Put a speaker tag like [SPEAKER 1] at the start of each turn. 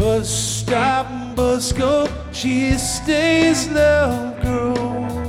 [SPEAKER 1] Bus stop, bus go, she stays love girl.